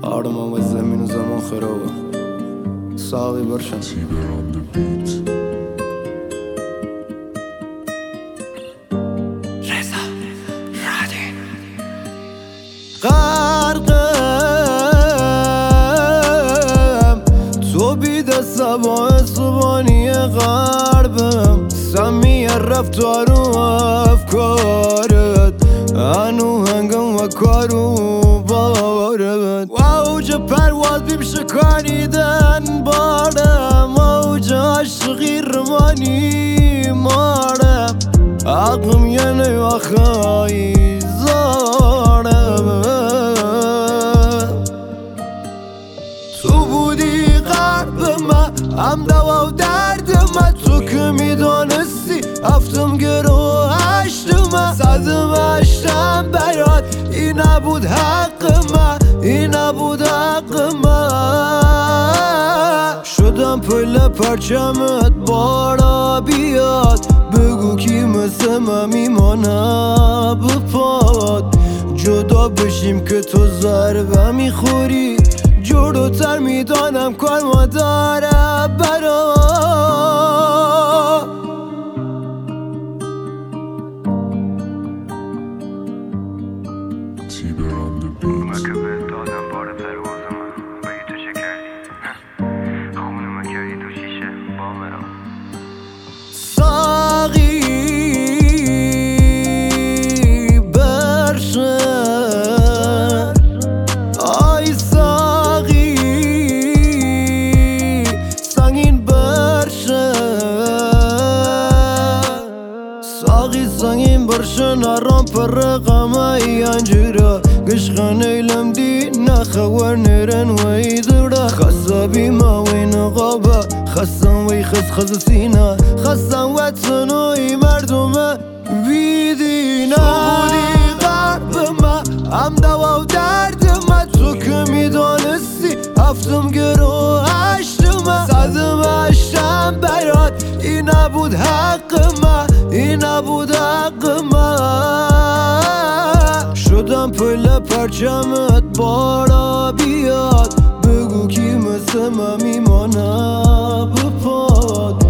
آرمان و زمین و زمان خرابه ساقی برشن غرقم تو بیده سبا صبانی غربم سمی رفتار و افکارت انو هنگم و کارو بارت و اوج پرواز بیم شکانیدن بارم اوج عشقی رمانی مارم عقلم یعنی و خواهی زارم تو بودی قرب من هم دوا و درد من تو که میدانستی هفتم گرو هشتم صدم هشتم برات این نبود حق من این نبود حق من شدم پل پرچمت بارا بیاد بگو کی مثل من میمانه بپاد جدا بشیم که تو ضربه میخوری جلوتر میدانم کار ما داره برا اومه که بهت دادم بار پرواز من بگی تو چه کردی خونم کردی تو شیشه بامرم ساقی برشن آی ساقی سنگین برشن ساقی سنگین برشن آرام پر رقم ای انجره قشقن ایلم دی نخور نرن و ایدره خسا بیما و نقابه خسن وی خس سینه خسن و تنوی مردم بیدینه تو بودی قرب من هم دوا و درد من تو که میدانستی هفتم گرو هشتم صدم هشتم برات این نبود حق من این نبود حق من شدم پل پرچمت بارا بیاد بگو کی مثل من میمانه بپاد